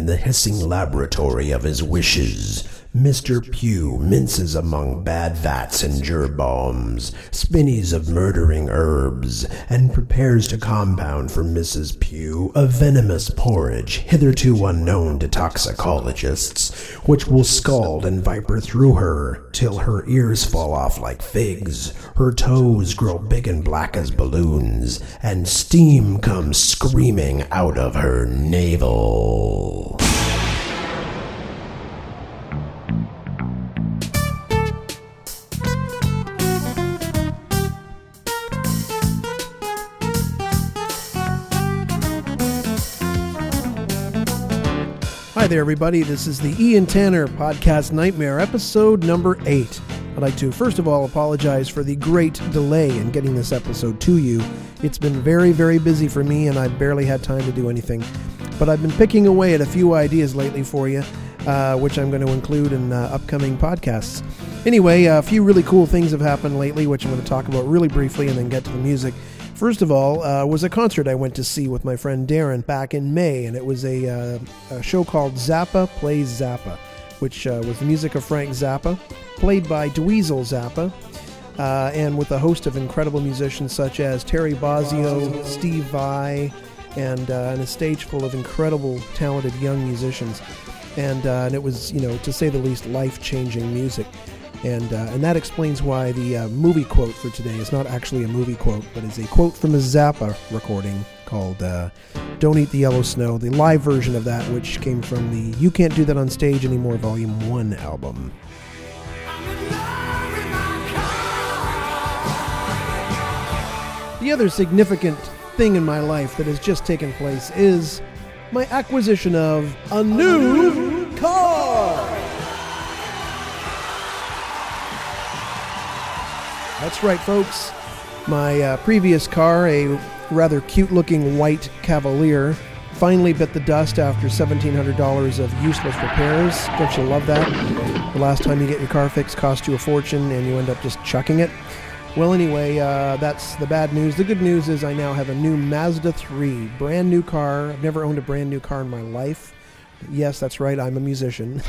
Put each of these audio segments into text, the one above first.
the hissing laboratory of his wishes, Mr. Pugh minces among bad vats and gerbombs, spinnies of murdering herbs, and prepares to compound for Mrs. Pugh a venomous porridge hitherto unknown to toxicologists, which will scald and viper through her till her ears fall off like figs, her toes grow big and black as balloons, and steam comes screaming out of her navel. Hi there, everybody. This is the Ian Tanner Podcast Nightmare, episode number 8. I'd like to, first of all, apologize for the great delay in getting this episode to you. It's been very, very busy for me, and I've barely had time to do anything. But I've been picking away at a few ideas lately for you, which I'm going to include in upcoming podcasts. Anyway, a few really cool things have happened lately, which I'm going to talk about really briefly and then get to the music. First of all, was a concert I went to see with my friend Darren back in May, and it was a show called Zappa Plays Zappa, which was the music of Frank Zappa, played by Dweezil Zappa, and with a host of incredible musicians such as Terry Bozzio, Steve Vai, and a stage full of incredible, talented young musicians. And it was, to say the least, life-changing music. And that explains why the movie quote for today is not actually a movie quote, but is a quote from a Zappa recording called Don't Eat the Yellow Snow, the live version of that, which came from the You Can't Do That on Stage Anymore Volume 1 album. The other significant thing in my life that has just taken place is my acquisition of a new car! That's right, folks. My previous car, a rather cute-looking white Cavalier, finally bit the dust after $1,700 of useless repairs. Don't you love that? The last time you get your car fixed costs you a fortune and you end up just chucking it. Well, anyway, that's the bad news. The good news is I now have a new Mazda 3, brand new car. I've never owned a brand new car in my life. Yes, that's right, I'm a musician.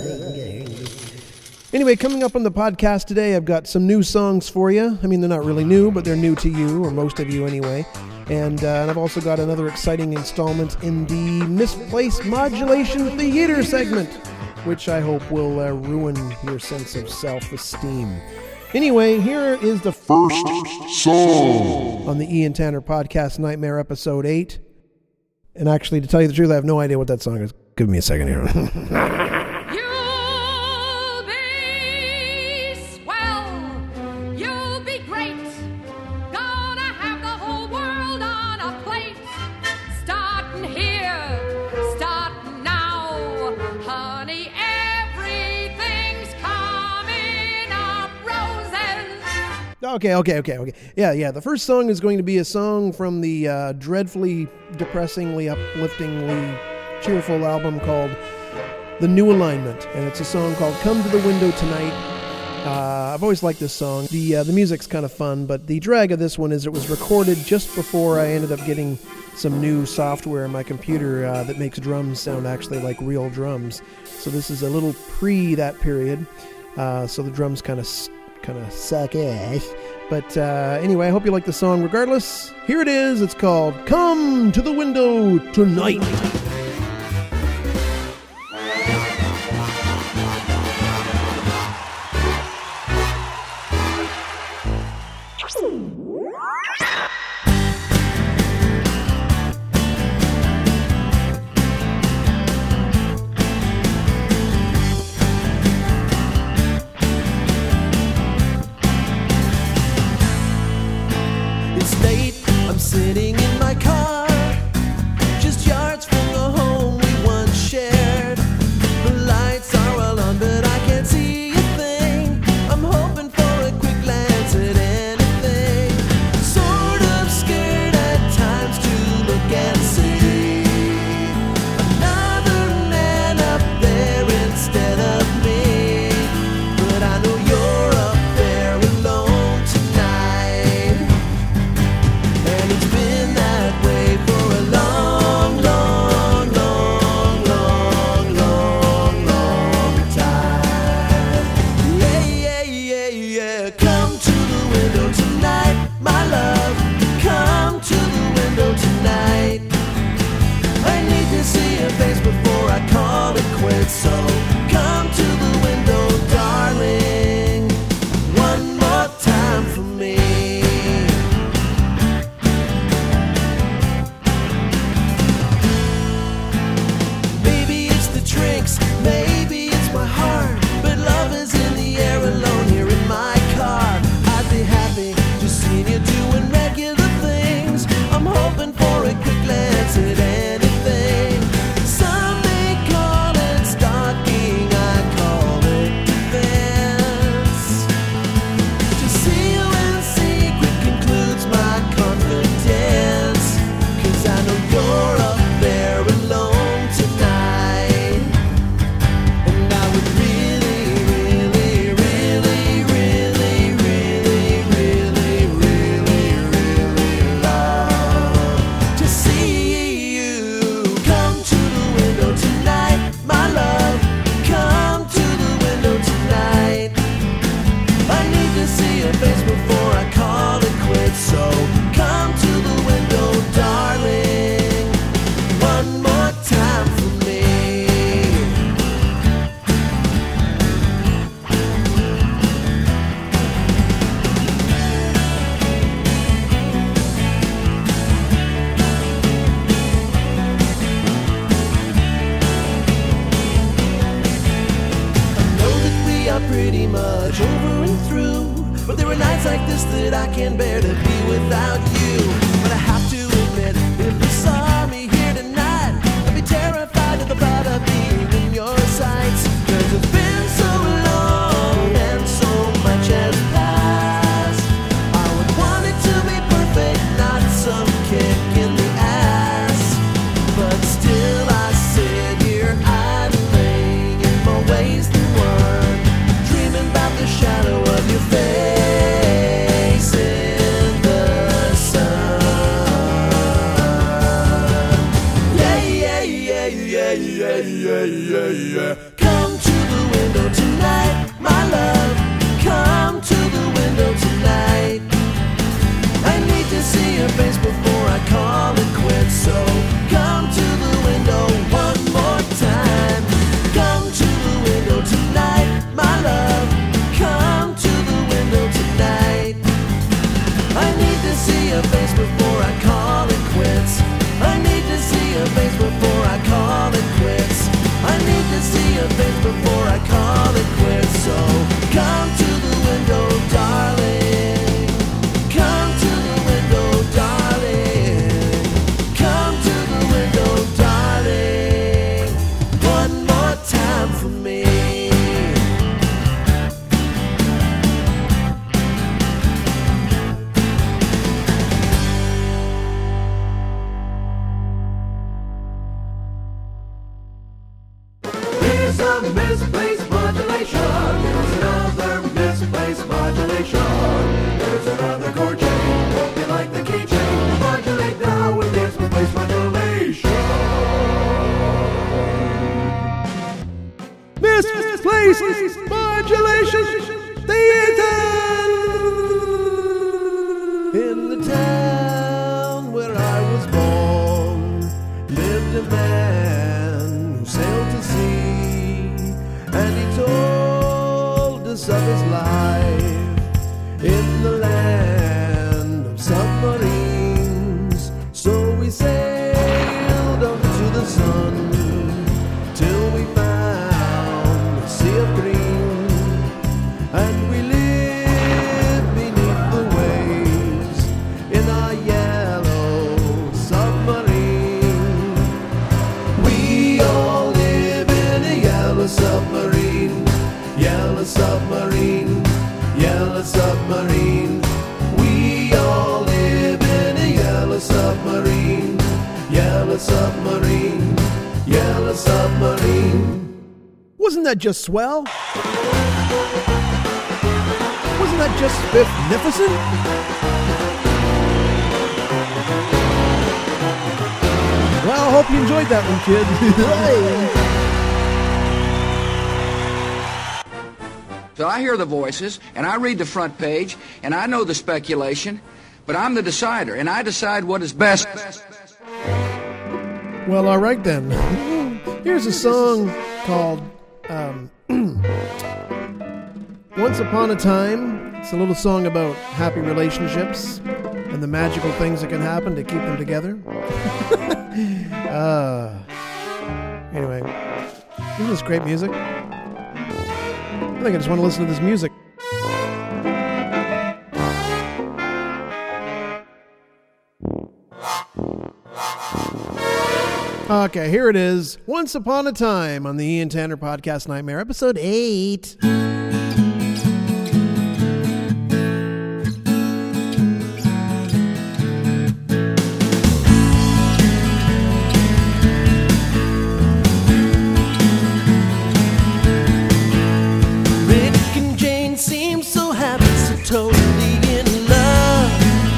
Anyway, coming up on the podcast today, I've got some new songs for you. I mean, they're not really new, but they're new to you, or most of you anyway. And I've also got another exciting installment in the Misplaced Modulation Theater segment, which I hope will ruin your sense of self-esteem. Anyway, here is the first song on the Ian Tanner Podcast Nightmare, Episode 8. And actually, to tell you the truth, I have no idea what that song is. Give me a second here. Okay. Yeah. The first song is going to be a song from the dreadfully, depressingly, upliftingly cheerful album called The New Alignment. And it's a song called Come to the Window Tonight. I've always liked this song. The music's kind of fun, but the drag of this one is it was recorded just before I ended up getting some new software in my computer that makes drums sound actually like real drums. So this is a little pre that period. So the drums kind of suck ass. But anyway, I hope you like the song regardless. Here it is. It's called Come to the Window Tonight. It's late, I'm sitting in my car, just yards from the pretty much over and through. But there are nights like this that I can't bear to be without you. But I have to admit, if you saw me here tonight, I'd be terrified at the thought of being in your sights. 'Cause it's been so long and so much has passed. I would want it to be perfect, not some kick in the ass. But still I sit here idling in more ways than one, dreaming about the shadow of your face in the sun. Yeah, yeah, yeah, yeah, yeah, yeah, yeah, yeah. Come to the window tonight, my love. Come to the window tonight. I need to see your face before I call it quits. So come to the window one more time. Come to the window tonight, my love. Come to the window tonight. I need to see your face before I call it quits. I need to see your face before I call it quits. I need to see your face before I call it quits. So come to the window, darling. Come to the window, darling. Come to the window, darling. One more time for me. Here's a misplaced modulation. Here's another misplaced modulation. There's another chord change. You like the key change? Modulate now with this misplaced modulation. Misplaced Modulation Theater! In the town where I was born lived a man who sailed to sea, and he told us of his life in the land of submarines. So we sailed up to the sun till we found a sea of green, and we lived beneath the waves in our yellow submarine. We all live in a yellow submarine, yellow submarine, yellow submarine. We all live in a yellow submarine, yellow submarine, yellow submarine. Wasn't that just swell? Wasn't that just spiffnificent? Well, I hope you enjoyed that one, kid. So I hear the voices, and I read the front page, and I know the speculation, but I'm the decider, and I decide what is best. Well, all right then. Here's a song called Once Upon a Time. It's a little song about happy relationships and the magical things that can happen to keep them together. Anyway, isn't this great music? I think I just want to listen to this music. Okay, here it is. Once Upon a Time on the Ian Tanner Podcast Nightmare, episode 8. Rick and Jane seem so happy, so totally in love.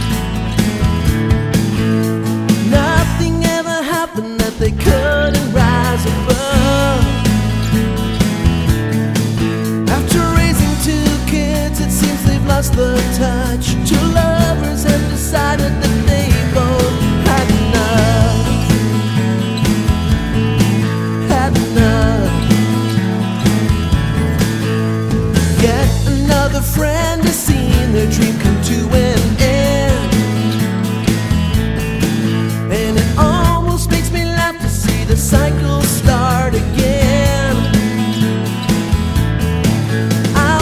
Nothing ever happened that they couldn't rise above. After raising 2 kids, it seems they've lost the touch. 2 lovers have decided that they both had enough. Had enough. Yet another friend has seen their dream come to an end, and it almost makes me laugh to see the cycle start again. I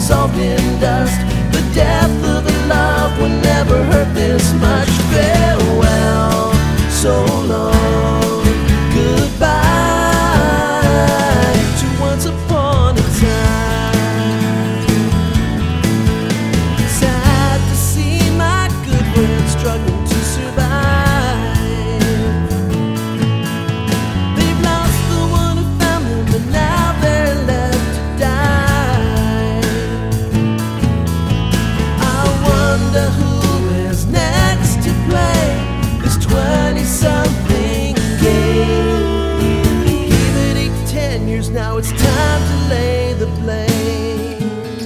dissolved in dust. The death of a love will never hurt this much. Farewell, so long, goodbye to once upon a time. Sad to see my good friends struggling to survive. They've lost the one who found them, and now they're left to die. I wonder who is next to play this 20-something game. Give it 8 to 10 years now, it's time to lay the blame.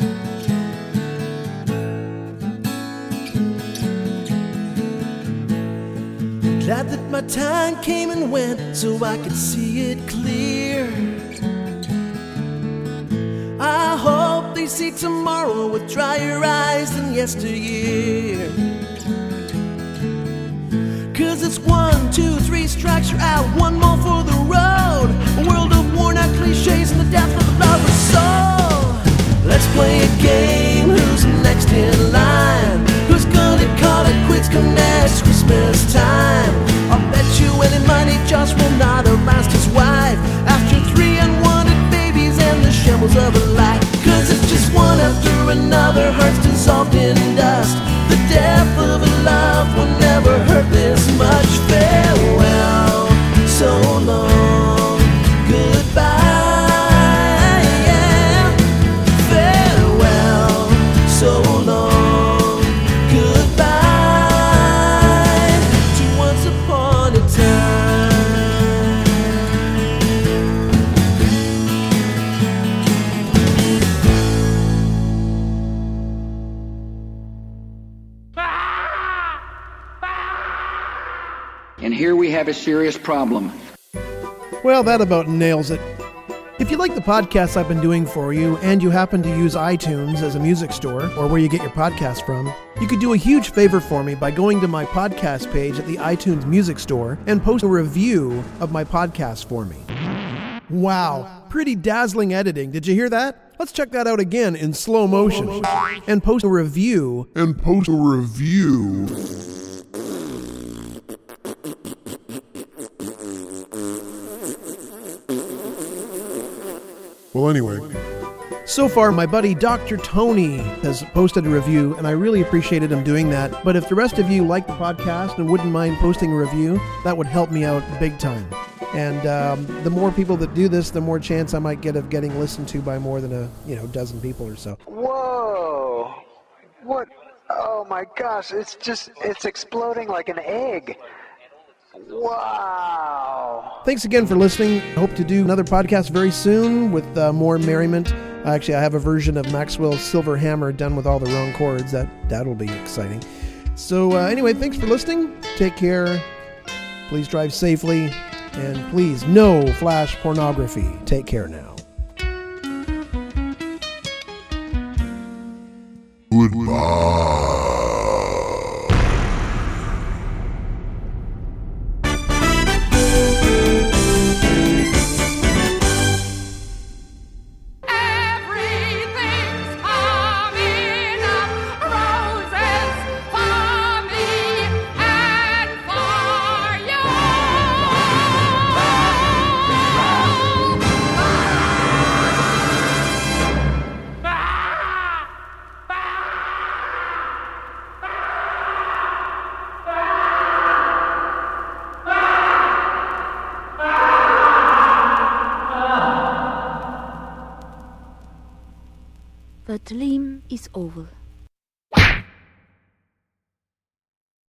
Glad that my time came and went so I could see it clear. I hope they see tomorrow with drier eyes than yesteryear. 'Cause it's 1, 2, 3 strikes, you're out, one more for the road. A world of worn out cliches and the death of a lover's soul. Let's play a game, who's next in line? Who's gonna call it quits come next Christmas time? I'll bet you any money Josh will not outlast his wife after 3 unwanted babies and the shambles of a life. 'Cause it's just one after another, hearts dissolved in dust. The death of a love will never hurt this much. Farewell, so long, goodbye. Yeah. Farewell, so long, goodbye to once upon a time. And here we have a serious problem. Well, that about nails it. If you like the podcasts I've been doing for you, and you happen to use iTunes as a music store, or where you get your podcasts from, you could do a huge favor for me by going to my podcast page at the iTunes Music Store and post a review of my podcast for me. Wow, pretty dazzling editing. Did you hear that? Let's check that out again in slow motion. And post a review. Well, anyway. So far, my buddy Dr. Tony has posted a review, and I really appreciated him doing that. But if the rest of you like the podcast and wouldn't mind posting a review, that would help me out big time. And the more people that do this, the more chance I might get of getting listened to by more than a dozen people or so. Whoa! What? Oh my gosh! It's exploding like an egg. Wow! Thanks again for listening. I hope to do another podcast very soon with more merriment. Actually, I have a version of Maxwell's Silver Hammer done with all the wrong chords. That'll be exciting. So anyway, thanks for listening. Take care. Please drive safely. And please, no flash pornography. Take care now. Everything's coming up roses for me and for you. The dream is over.